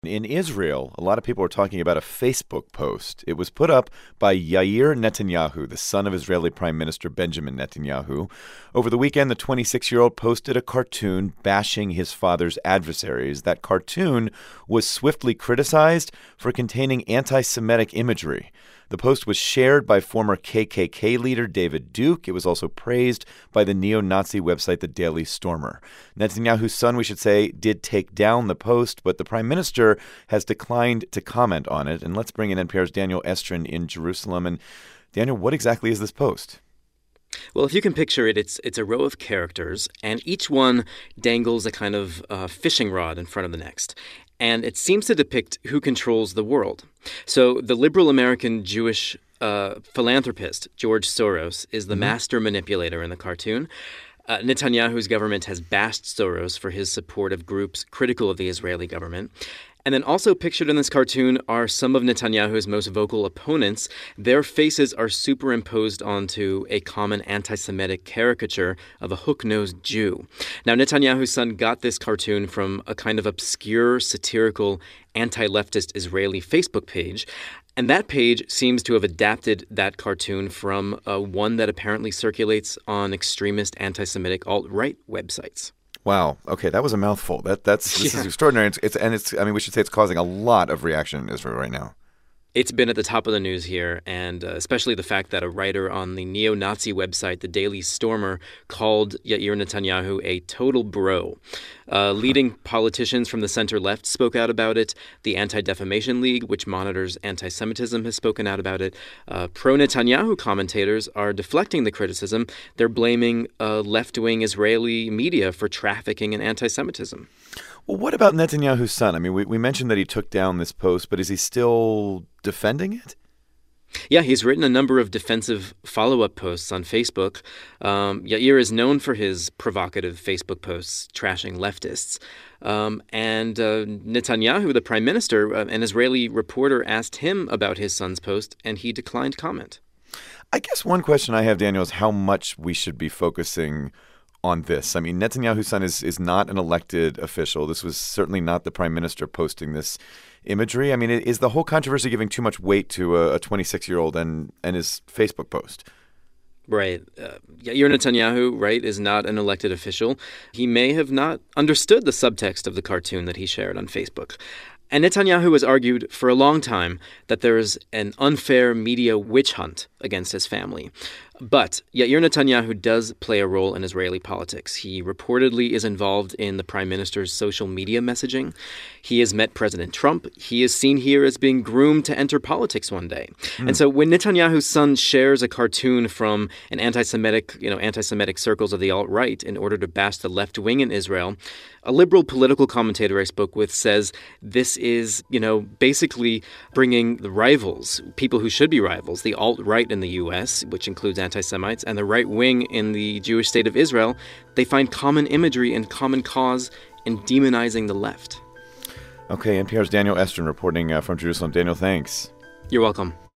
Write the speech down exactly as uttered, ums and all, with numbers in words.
In Israel, a lot of people are talking about a Facebook post. It was put up by Yair Netanyahu, the son of Israeli Prime Minister Benjamin Netanyahu. Over the weekend, the twenty-six-year-old posted a cartoon bashing his father's adversaries. That cartoon was swiftly criticized for containing anti-Semitic imagery. The post was shared by former K K K leader David Duke. It was also praised by the neo-Nazi website The Daily Stormer. Netanyahu's son, we should say, did take down the post, but the prime minister has declined to comment on it. And let's bring in N P R's Daniel Estrin in Jerusalem. And Daniel, what exactly is this post? Well, if you can picture it, it's it's a row of characters, and each one dangles a kind of uh, fishing rod in front of the next. And it seems to depict who controls the world. So the liberal American Jewish uh, philanthropist, George Soros, is the mm-hmm. master manipulator in the cartoon. Uh, Netanyahu's government has bashed Soros for his support of groups critical of the Israeli government. And then also pictured in this cartoon are some of Netanyahu's most vocal opponents. Their faces are superimposed onto a common anti-Semitic caricature of a hook-nosed Jew. Now, Netanyahu's son got this cartoon from a kind of obscure, satirical, anti-leftist Israeli Facebook page. And that page seems to have adapted that cartoon from uh, one that apparently circulates on extremist anti-Semitic alt-right websites. Wow. Okay, that was a mouthful. That that's this yeah. is extraordinary. It's, it's and it's. I mean, we should say it's causing a lot of reaction in Israel right now. It's been at the top of the news here, and uh, especially the fact that a writer on the neo-Nazi website, The Daily Stormer, called Yair Netanyahu a total bro. Uh, leading politicians from the center-left spoke out about it. The Anti-Defamation League, which monitors anti-Semitism, has spoken out about it. Uh, pro-Netanyahu commentators are deflecting the criticism. They're blaming uh, left-wing Israeli media for trafficking in anti-Semitism. Well, what about Netanyahu's son? I mean, we, we mentioned that he took down this post, but is he still defending it? Yeah, he's written a number of defensive follow-up posts on Facebook. Um, Yair is known for his provocative Facebook posts trashing leftists. Um, and uh, Netanyahu, the prime minister, uh, an Israeli reporter asked him about his son's post, and he declined comment. I guess one question I have, Daniel, is how much we should be focusing on this. I mean, Netanyahu's son is, is not an elected official. This was certainly not the prime minister posting this imagery. I mean, is the whole controversy giving too much weight to a twenty-six-year-old and, and his Facebook post? Right. Uh, Yair Netanyahu, right, is not an elected official. He may have not understood the subtext of the cartoon that he shared on Facebook. And Netanyahu has argued for a long time that there is an unfair media witch hunt against his family. But Yair Netanyahu does play a role in Israeli politics. He reportedly is involved in the prime minister's social media messaging. He has met President Trump. He is seen here as being groomed to enter politics one day. Mm. And so when Netanyahu's son shares a cartoon from an anti-Semitic, you know, anti-Semitic circles of the alt-right in order to bash the left wing in Israel, a liberal political commentator I spoke with says this is, you know, basically bringing the rivals, people who should be rivals, the alt-right in the U S, which includes anti-Semites, and the right wing in the Jewish state of Israel, they find common imagery and common cause in demonizing the left. Okay, N P R's Daniel Estrin reporting uh, from Jerusalem. Daniel, thanks. You're welcome.